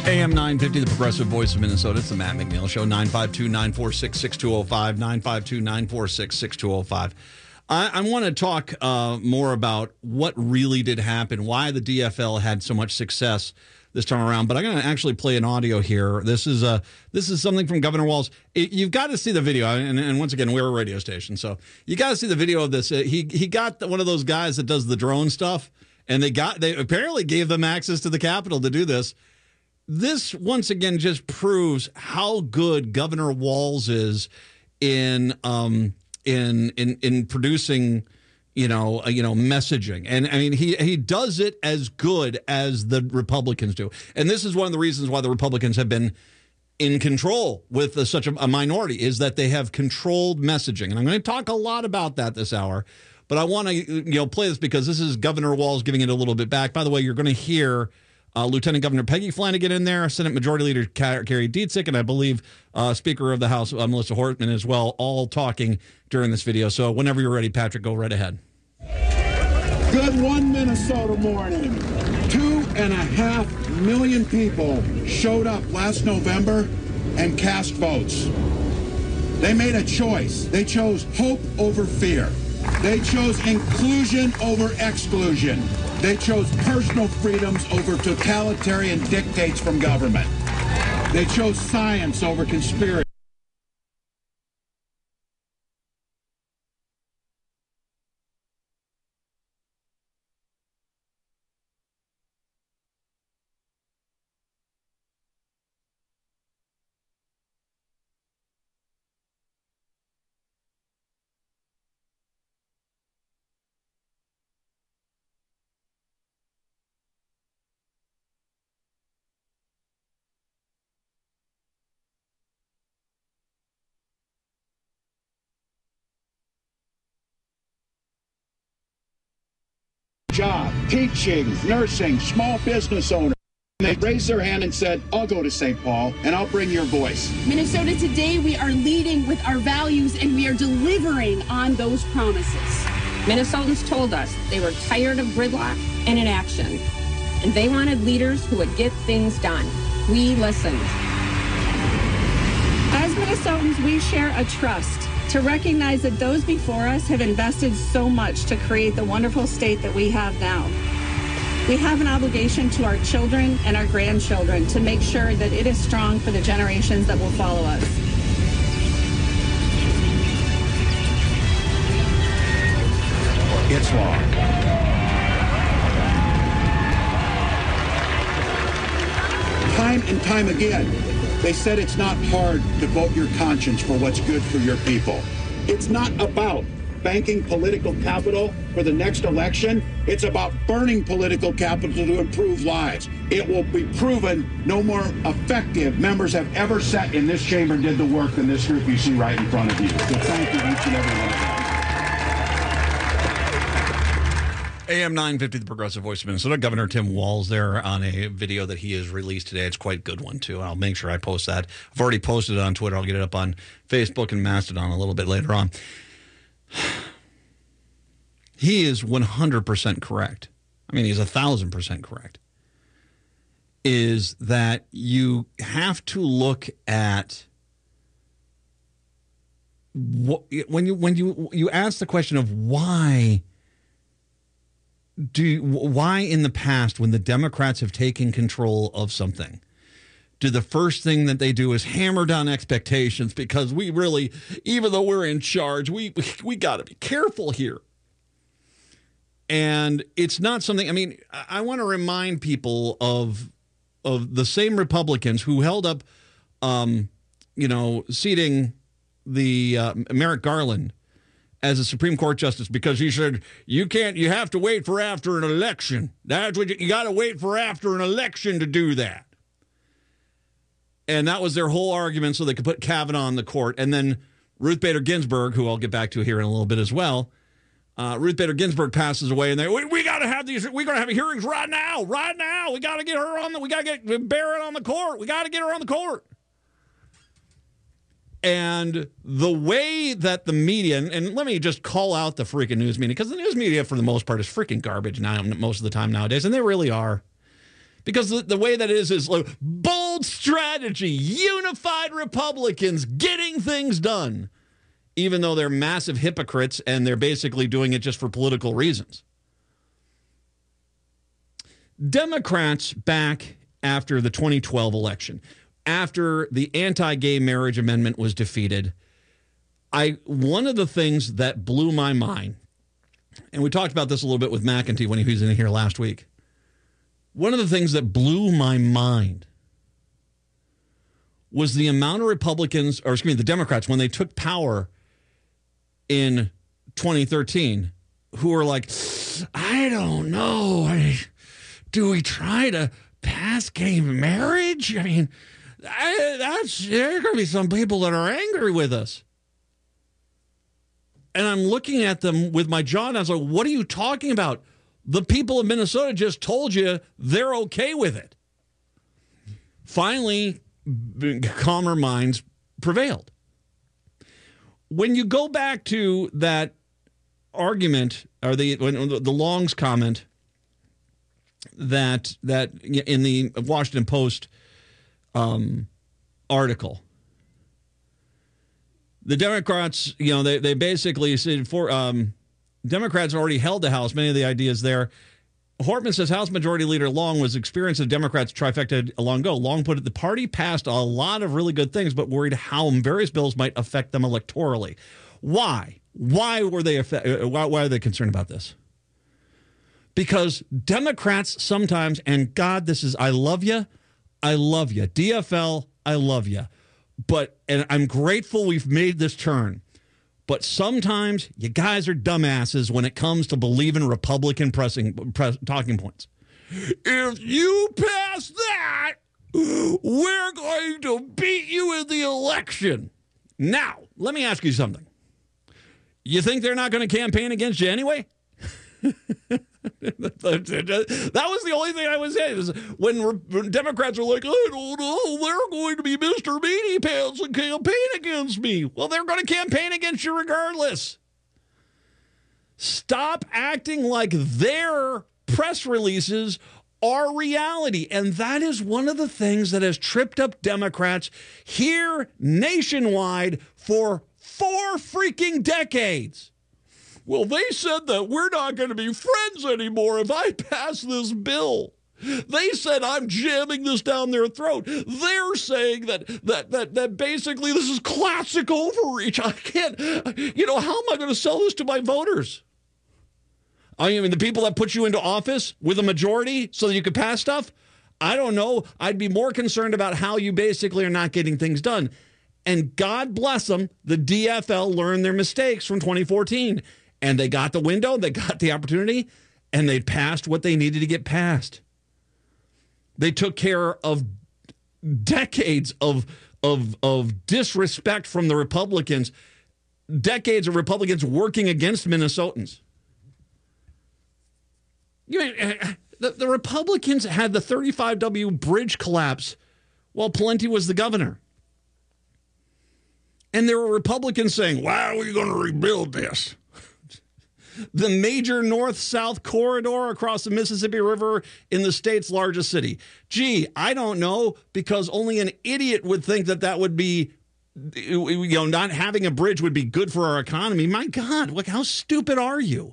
A M nine fifty, the Progressive Voice of Minnesota. It's the Matt McNeil Show, nine five two, nine four six, six two zero five, nine five two, nine four six, six two zero five. I, I want to talk uh, more about what really did happen, why the D F L had so much success this time around. But I'm going to actually play an audio here. This is uh, this is something from Governor Walz. It, you've got to see the video. And, and once again, we're a radio station, so you got to see the video of this. Uh, he he got one of those guys that does the drone stuff, and they got they apparently gave them access to the Capitol to do this. This, once again, just proves how good Governor Walz is in um, in in in producing, you know, uh, you know, messaging. And I mean, he he does it as good as the Republicans do. And this is one of the reasons why the Republicans have been in control with uh, such a, a minority, is that they have controlled messaging. And I'm going to talk a lot about that this hour. But I want to, you know, play this because this is Governor Walz giving it a little bit back. By the way, you're going to hear Uh, Lieutenant Governor Peggy Flanagan in there, Senate Majority Leader Carrie Dietzick, and I believe uh, Speaker of the House uh, Melissa Hortman as well, all talking during this video. So whenever you're ready, Patrick, go right ahead. Good one Minnesota morning. Two and a half million people showed up last November and cast votes. They made a choice. They chose hope over fear. They chose inclusion over exclusion. They chose personal freedoms over totalitarian dictates from government. They chose science over conspiracy. Job, teaching, nursing, small business owners. They raised their hand and said, I'll go to Saint Paul and I'll bring your voice. Minnesota today, we are leading with our values and we are delivering on those promises. Minnesotans told us they were tired of gridlock and inaction, and they wanted leaders who would get things done. We listened. As Minnesotans, we share a trust to recognize that those before us have invested so much to create the wonderful state that we have now. We have an obligation to our children and our grandchildren to make sure that it is strong for the generations that will follow us. It's law. Time and time again, they said it's not hard to vote your conscience for what's good for your people. It's not about banking political capital for the next election. It's about burning political capital to improve lives. It will be proven no more effective members have ever sat in this chamber and did the work than this group you see right in front of you. So thank you, each and every one of them. A M nine fifty, the Progressive Voice of Minnesota. Governor Tim Walz there on a video that he has released today. It's quite a good one, too. I'll make sure I post that. I've already posted it on Twitter. I'll get it up on Facebook and Mastodon a little bit later on. He is one hundred percent correct. I mean, he's one thousand percent correct. Is that you have to look at what, when you when you you ask the question of why do why in the past when the Democrats have taken control of something, do the first thing that they do is hammer down expectations because we really, even though we're in charge, we we, we got to be careful here. And it's not something, I mean, I want to remind people of of the same Republicans who held up, um, you know, seating the uh, Merrick Garland as a Supreme Court justice because he said, you can't, you have to wait for after an election. That's what you, you got to wait for after an election to do that. And that was their whole argument so they could put Kavanaugh on the court. And then Ruth Bader Ginsburg, who I'll get back to here in a little bit as well, Uh, Ruth Bader Ginsburg passes away, and they we, we got to have these. We got to have hearings right now, right now. We got to get her on the. We got to get Barrett on the court. We got to get her on the court. And the way that the media, and, and let me just call out the freaking news media, because the news media, for the most part, is freaking garbage now most of the time nowadays, and they really are. Because the, the way that it is is like, bull. strategy, unified Republicans getting things done, even though they're massive hypocrites and they're basically doing it just for political reasons. Democrats back after the twenty twelve election, after the anti-gay marriage amendment was defeated, I one of the things that blew my mind, and we talked about this a little bit with McEntee when he was in here last week, one of the things that blew my mind was the amount of Republicans, or excuse me, the Democrats, when they took power in twenty thirteen, who were like, I don't know, I, do we try to pass gay marriage? I mean, I, that's there are going to be some people that are angry with us. And I'm looking at them with my jaw, and I was like, what are you talking about? The people of Minnesota just told you they're okay with it. Finally, calmer minds prevailed. When you go back to that argument, or the when, the Long's comment that that in the Washington Post um, article, the Democrats, you know, they they basically said for um, Democrats already held the House. Many of the ideas there. Hortman says House Majority Leader Long was experienced as Democrats trifecta a long ago. Long put it, the party passed a lot of really good things, but worried how various bills might affect them electorally. Why? Why were they? Why, why are they concerned about this? Because Democrats sometimes, and God, this is, I love you, I love you. D F L, I love you. But, and I'm grateful we've made this turn. But sometimes you guys are dumbasses when it comes to believing Republican pressing press, talking points. If you pass that, we're going to beat you in the election. Now, let me ask you something. You think they're not going to campaign against you anyway? That was the only thing I was saying. Is when, when Democrats are like, I don't know, they're going to be Mister Meaty Pants and campaign against me. Well, they're going to campaign against you regardless. Stop acting like their press releases are reality. And that is one of the things that has tripped up Democrats here nationwide for four freaking decades. Well, they said that we're not going to be friends anymore if I pass this bill. They said I'm jamming this down their throat. They're saying that that that that basically this is classic overreach. I can't, you know, how am I going to sell this to my voters? I mean, the people that put you into office with a majority so that you could pass stuff? I don't know. I'd be more concerned about how you basically are not getting things done. And God bless them, the D F L learned their mistakes from twenty fourteen. And they got the window, they got the opportunity, and they passed what they needed to get passed. They took care of decades of, of, of disrespect from the Republicans, decades of Republicans working against Minnesotans. You know, the, the Republicans had the thirty-five W bridge collapse while Pawlenty was the governor. And there were Republicans saying, why are we going to rebuild this? The major north-south corridor across the Mississippi River in the state's largest city. Gee, I don't know, because only an idiot would think that that would be, you know, not having a bridge would be good for our economy. My God, look, how stupid are you?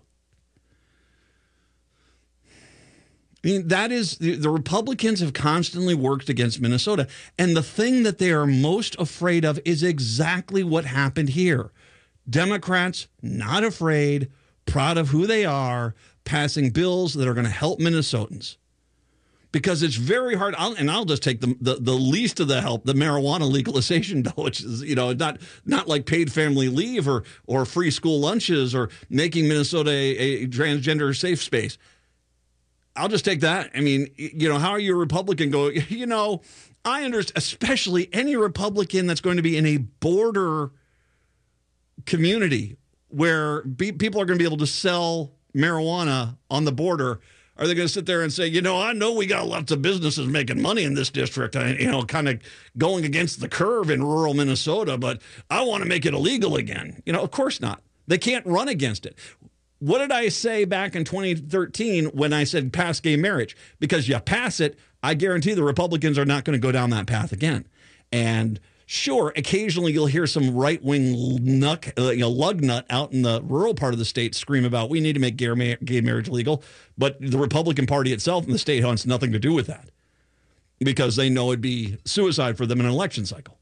I mean, that is, the, the Republicans have constantly worked against Minnesota. And the thing that they are most afraid of is exactly what happened here. Democrats, not afraid, proud of who they are, passing bills that are going to help Minnesotans. Because it's very hard, I'll, and I'll just take the, the the least of the help, the marijuana legalization bill, which is, you know, not not like paid family leave or or free school lunches or making Minnesota a, a transgender safe space. I'll just take that. I mean, you know, how are you a Republican go, you know, I understand, especially any Republican that's going to be in a border community where be, people are going to be able to sell marijuana on the border. Are they going to sit there and say, you know, I know we got lots of businesses making money in this district, you know, kind of going against the curve in rural Minnesota, but I want to make it illegal again. You know, of course not. They can't run against it. What did I say back in twenty thirteen when I said pass gay marriage? Because you pass it, I guarantee the Republicans are not going to go down that path again. And sure, occasionally you'll hear some right-wing nuck, uh, you know, lug nut out in the rural part of the state scream about we need to make gay, ma- gay marriage legal. But the Republican Party itself in the state wants nothing to do with that because they know it'd be suicide for them in an election cycle.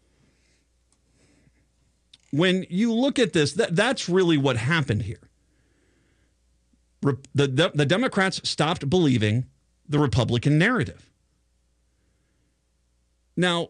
When you look at this, that, that's really what happened here. Re- the, the, the Democrats stopped believing the Republican narrative. Now,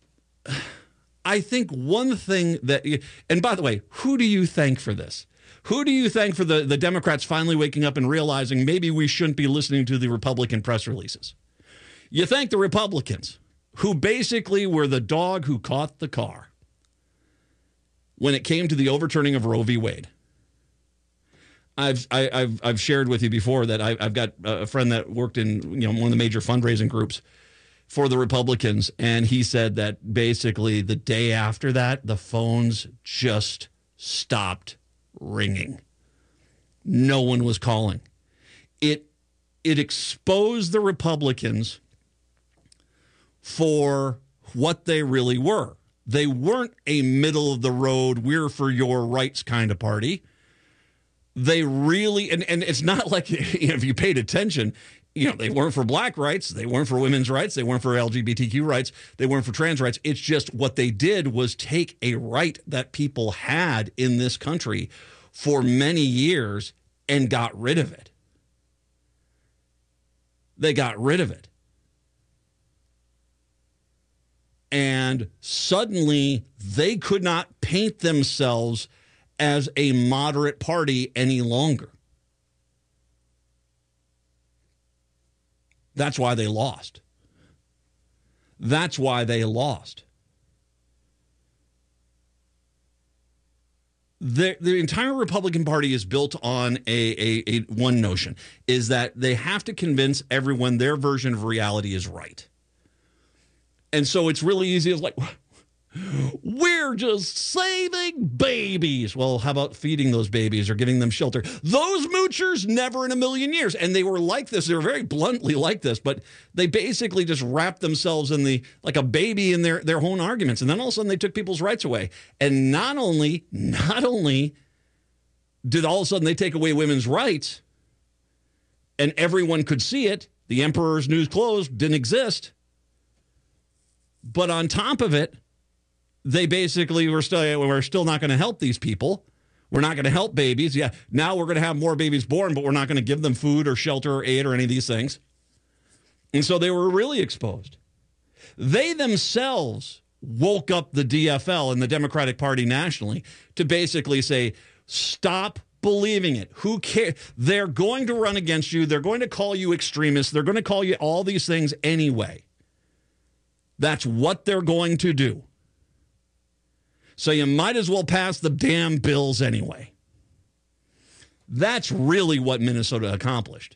I think one thing that, and by the way, who do you thank for this? Who do you thank for the, the Democrats finally waking up and realizing maybe we shouldn't be listening to the Republican press releases? You thank the Republicans, who basically were the dog who caught the car when it came to the overturning of Roe v. Wade. I've I, I've I've shared with you before that I, I've got a friend that worked in you know one of the major fundraising groups for the Republicans, and he said that basically the day after that, the phones just stopped ringing. No one was calling. It it exposed the Republicans for what they really were. They weren't a middle of the road, we're for your rights kind of party. They really, and, and it's not like, you know, if you paid attention, you know, they weren't for black rights, they weren't for women's rights, they weren't for L G B T Q rights, they weren't for trans rights. It's just what they did was take a right that people had in this country for many years and got rid of it. They got rid of it. And suddenly they could not paint themselves as a moderate party any longer. That's why they lost. That's why they lost. The, the entire Republican Party is built on a, a, a one notion, is that they have to convince everyone their version of reality is right. And so it's really easy. It's like, we're just saving babies. Well, how about feeding those babies or giving them shelter? Those moochers, never in a million years. And they were like this. They were very bluntly like this, but they basically just wrapped themselves in the, like a baby in their, their own arguments. And then all of a sudden they took people's rights away. And not only, not only did all of a sudden they take away women's rights and everyone could see it, the emperor's new clothes didn't exist. But on top of it, they basically were still we're still not going to help these people. We're not going to help babies. Yeah, now we're going to have more babies born, but we're not going to give them food or shelter or aid or any of these things. And so they were really exposed. They themselves woke up the D F L and the Democratic Party nationally to basically say, stop believing it. Who cares? They're going to run against you. They're going to call you extremists. They're going to call you all these things anyway. That's what they're going to do. So you might as well pass the damn bills anyway. That's really what Minnesota accomplished.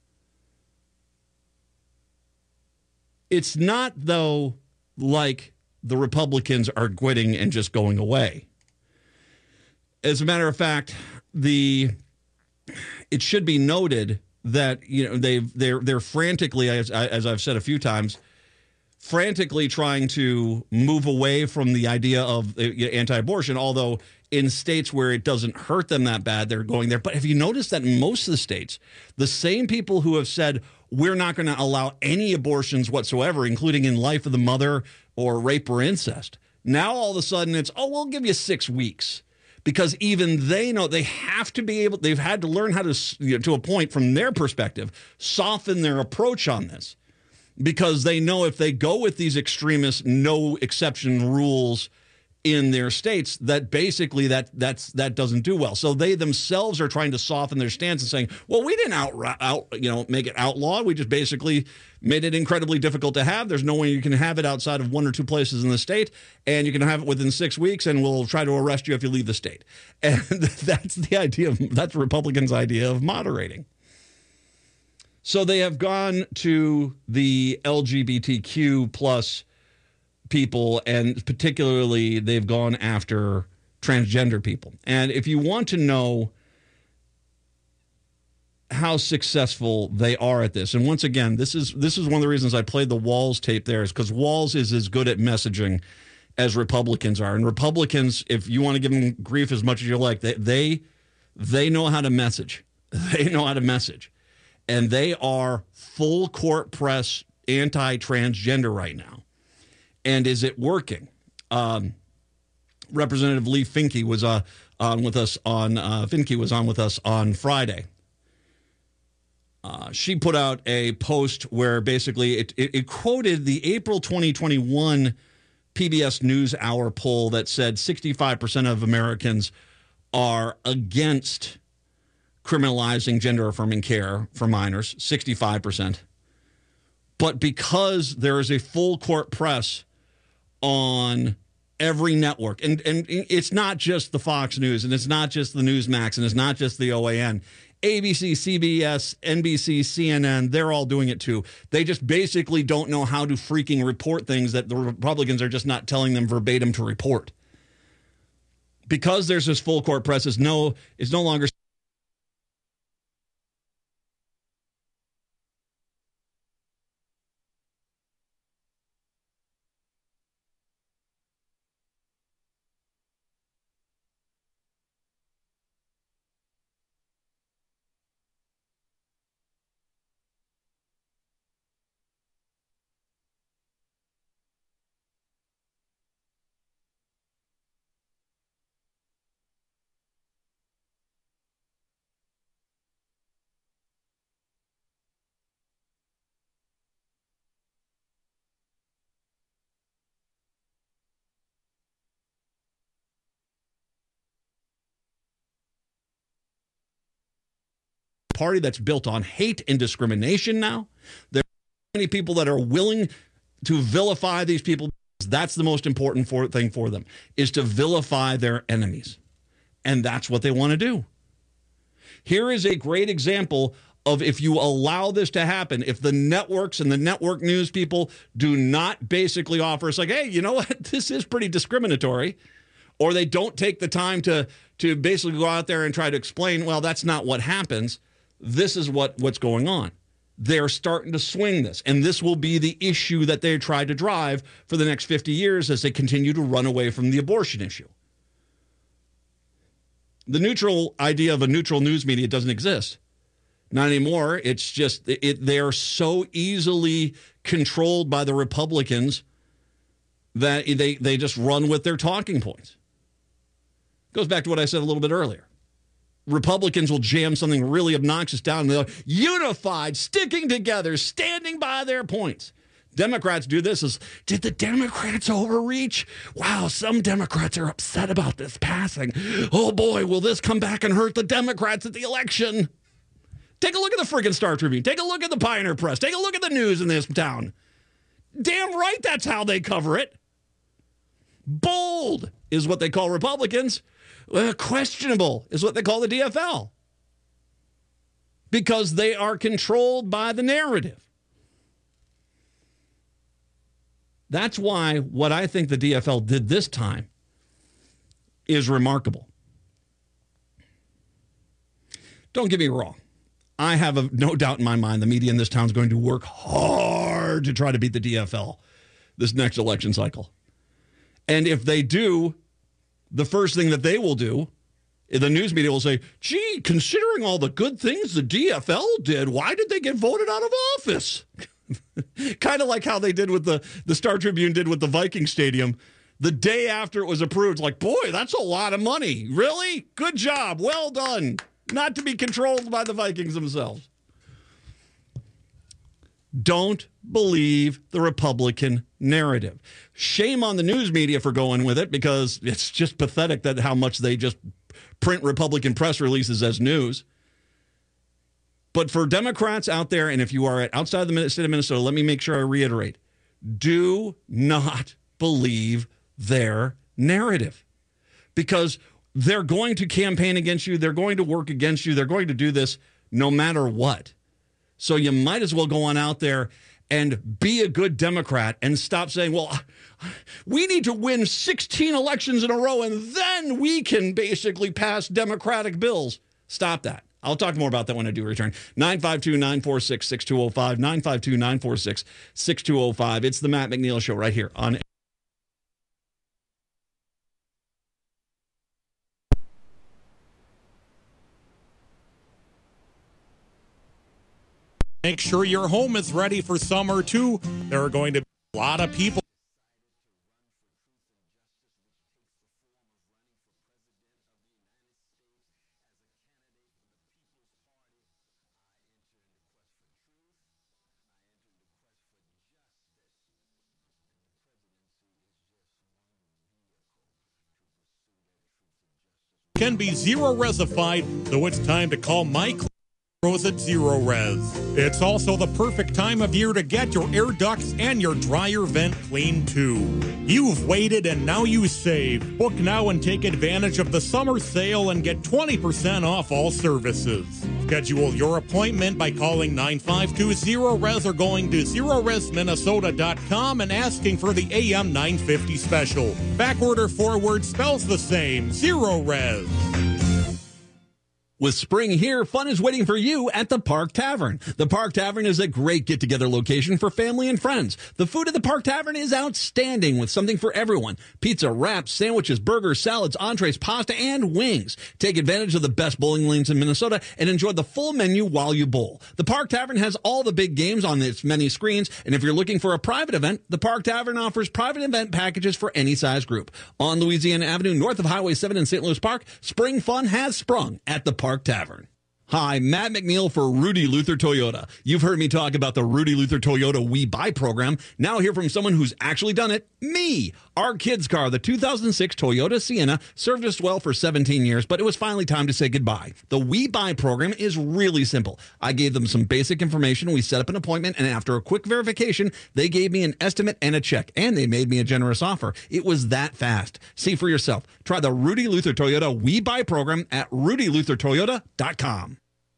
It's not, though, like the Republicans are quitting and just going away. As a matter of fact, the it should be noted that you know they've they're they're frantically, as, as I've said a few times, frantically trying to move away from the idea of anti-abortion, although in states where it doesn't hurt them that bad, they're going there. But have you noticed that in most of the states, the same people who have said, we're not going to allow any abortions whatsoever, including in life of the mother or rape or incest, now all of a sudden it's, oh, we'll give you six weeks. Because even they know they have to be able, they've had to learn how to, you know, to a point from their perspective, soften their approach on this. Because they know if they go with these extremist no exception rules in their states, that basically that that's that doesn't do well. So they themselves are trying to soften their stance and saying, well, we didn't out, out you know make it outlawed. We just basically made it incredibly difficult to have. There's no way you can have it outside of one or two places in the state, and you can have it within six weeks, and we'll try to arrest you if you leave the state. And that's the idea of that's Republicans' idea of moderating. So they have gone to the L G B T Q plus people, and particularly they've gone after transgender people. And if you want to know how successful they are at this. And once again, this is this is one of the reasons I played the Walz tape there, is because Walz is as good at messaging as Republicans are. And Republicans, if you want to give them grief as much as you like, they they, they know how to message. They know how to message. And they are full court press anti-transgender right now. And is it working? Um, Representative Lee Finke was uh, on with us on uh, Finke was on with us on Friday. Uh, she put out a post where basically it, it, it quoted the April twenty twenty-one P B S NewsHour poll that said sixty-five percent of Americans are against criminalizing gender-affirming care for minors, sixty-five percent. But because there is a full court press on every network, and, and it's not just the Fox News, and it's not just the Newsmax, and it's not just the O A N. A B C, C B S, N B C, C N N, they're all doing it too. They just basically don't know how to freaking report things that the Republicans are just not telling them verbatim to report. Because there's this full court press, is no, is no longer party that's built on hate and discrimination now. There are many people that are willing to vilify these people. That's the most important for, thing for them, is to vilify their enemies. And that's what they want to do. Here is a great example of if you allow this to happen, if the networks and the network news people do not basically offer us like, hey, you know what, this is pretty discriminatory, or they don't take the time to, to basically go out there and try to explain, well, that's not what happens. This is what, what's going on. They're starting to swing this, and this will be the issue that they try to drive for the next fifty years as they continue to run away from the abortion issue. The neutral idea of a neutral news media doesn't exist. Not anymore. It's just it, they are so easily controlled by the Republicans that they, they just run with their talking points. Goes back to what I said a little bit earlier. Republicans will jam something really obnoxious down, and they're unified, sticking together, standing by their points. Democrats do this as, did the Democrats overreach? Wow, some Democrats are upset about this passing. Oh boy, will this come back and hurt the Democrats at the election? Take a look at the friggin' Star Tribune. Take a look at the Pioneer Press. Take a look at the news in this town. Damn right that's how they cover it. Bold is what they call Republicans. Uh, questionable is what they call the D F L. Because they are controlled by the narrative. That's why what I think the D F L did this time is remarkable. Don't get me wrong. I have a, no doubt in my mind the media in this town is going to work hard to try to beat the D F L this next election cycle. And if they do, the first thing that they will do, the news media will say, gee, considering all the good things the D F L did, why did they get voted out of office? Kind of like how they did with the, the Star Tribune did with the Viking Stadium. The day after it was approved, like, boy, that's a lot of money. Really? Good job. Well done. Not to be controlled by the Vikings themselves. Don't believe the Republican narrative. Shame on the news media for going with it, because it's just pathetic that how much they just print Republican press releases as news. But for Democrats out there, and if you are outside the state of Minnesota, let me make sure I reiterate, do not believe their narrative, because they're going to campaign against you. They're going to work against you. They're going to do this no matter what. So you might as well go on out there and be a good Democrat and stop saying, well, we need to win sixteen elections in a row and then we can basically pass Democratic bills. Stop that. I'll talk more about that when I do return. nine five two, nine four six, six two zero five, nine five two, nine four six, six two zero five. It's the Matt McNeil Show right here on Make sure your home is ready for summer, too. There are going to be a lot of people. Can be zero resified, so it's time to call Mike Rose at Zero Res. It's also the perfect time of year to get your air ducts and your dryer vent cleaned too. You've waited and now you save. Book now and take advantage of the summer sale and get twenty percent off all services. Schedule your appointment by calling nine five two, zero res or going to zero res minnesota dot com and asking for the A M nine fifty special. Backward or forward spells the same. Zero Res. With spring here, fun is waiting for you at the Park Tavern. The Park Tavern is a great get-together location for family and friends. The food at the Park Tavern is outstanding with something for everyone. Pizza, wraps, sandwiches, burgers, salads, entrees, pasta, and wings. Take advantage of the best bowling lanes in Minnesota and enjoy the full menu while you bowl. The Park Tavern has all the big games on its many screens, and if you're looking for a private event, the Park Tavern offers private event packages for any size group. On Louisiana Avenue, north of Highway seven in Saint Louis Park, spring fun has sprung at the Park Tavern. Hi, Matt McNeil for Rudy Luther Toyota. You've heard me talk about the Rudy Luther Toyota We Buy program. Now hear from someone who's actually done it, me. Our kids' car, the two thousand six Toyota Sienna, served us well for seventeen years, but it was finally time to say goodbye. The We Buy program is really simple. I gave them some basic information, we set up an appointment, and after a quick verification, they gave me an estimate and a check, and they made me a generous offer. It was that fast. See for yourself. Try the Rudy Luther Toyota We Buy program at rudy luther toyota dot com.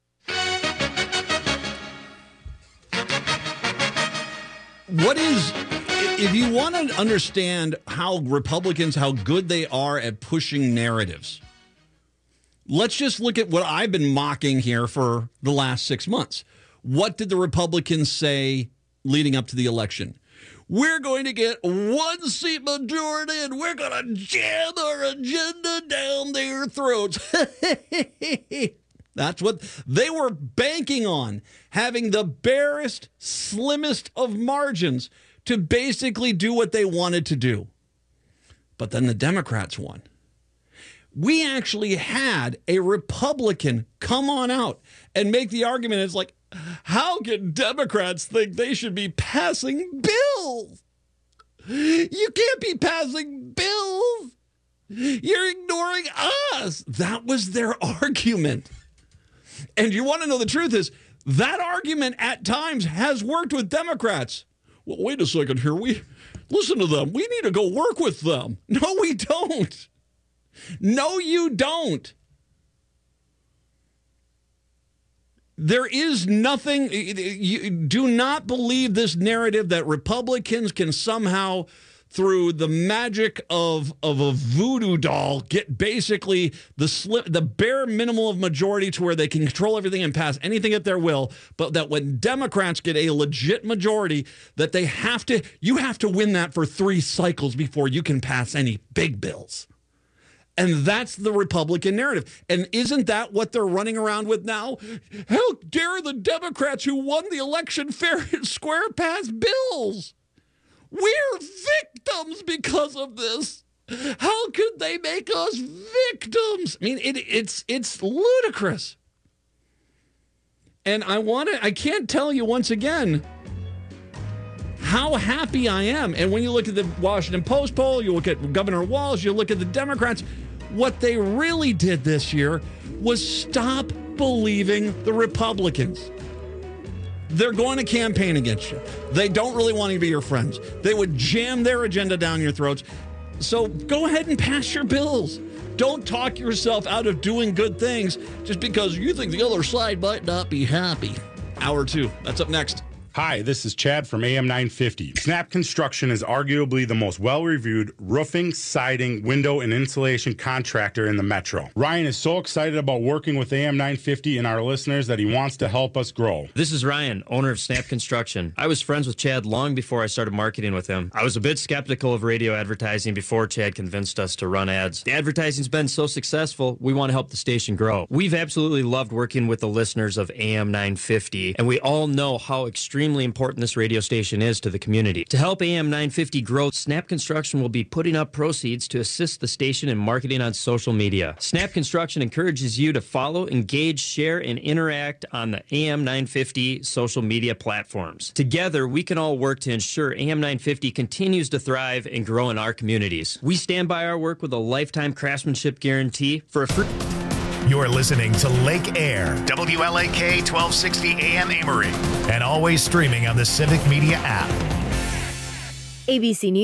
What is, if you want to understand how Republicans, how good they are at pushing narratives, let's just look at what I've been mocking here for the last six months. What did the Republicans say leading up to the election? We're going to get one seat majority and we're going to jam our agenda down their throats. That's what they were banking on, having the barest, slimmest of margins to basically do what they wanted to do. But then the Democrats won. We actually had a Republican come on out and make the argument. It's like, how can Democrats think they should be passing bills? You can't be passing bills. You're ignoring us. That was their argument. And you want to know the truth is, that argument at times has worked with Democrats. Well, wait a second here. We listen to them. We need to go work with them. No, we don't. No, you don't. There is nothing. You do not believe this narrative that Republicans can somehow, through the magic of, of a voodoo doll, get basically the slip, the bare minimal of majority to where they can control everything and pass anything at their will, but that when Democrats get a legit majority, that they have to, you have to win that for three cycles before you can pass any big bills. And that's the Republican narrative. And isn't that what they're running around with now? How dare the Democrats who won the election fair and square pass bills? We're victims because of this. How could they make us victims? I mean, it, it's it's ludicrous. And I want to, I can't tell you once again how happy I am. And when you look at the Washington Post poll, you look at Governor Walz, you look at the Democrats, what they really did this year was stop believing the Republicans. They're going to campaign against you. They don't really want to be your friends. They would jam their agenda down your throats. So go ahead and pass your bills. Don't talk yourself out of doing good things just because you think the other side might not be happy. Hour two. That's up next. Hi, this is Chad from A M nine fifty. Snap Construction is arguably the most well-reviewed roofing, siding, window, and insulation contractor in the metro. Ryan is so excited about working with A M nine fifty and our listeners that he wants to help us grow. This is Ryan, owner of Snap Construction. I was friends with Chad long before I started marketing with him. I was a bit skeptical of radio advertising before Chad convinced us to run ads. The advertising's been so successful, we want to help the station grow. We've absolutely loved working with the listeners of A M nine fifty, and we all know how extremely important this radio station is to the community. To help A M nine fifty grow, Snap Construction will be putting up proceeds to assist the station in marketing on social media. Snap Construction encourages you to follow, engage, share, and interact on the A M nine fifty social media platforms. Together, we can all work to ensure A M nine fifty continues to thrive and grow in our communities. We stand by our work with a lifetime craftsmanship guarantee for a free... You're listening to Lake Air, W L A K twelve sixty A M Amory, and always streaming on the Civic Media app. A B C News.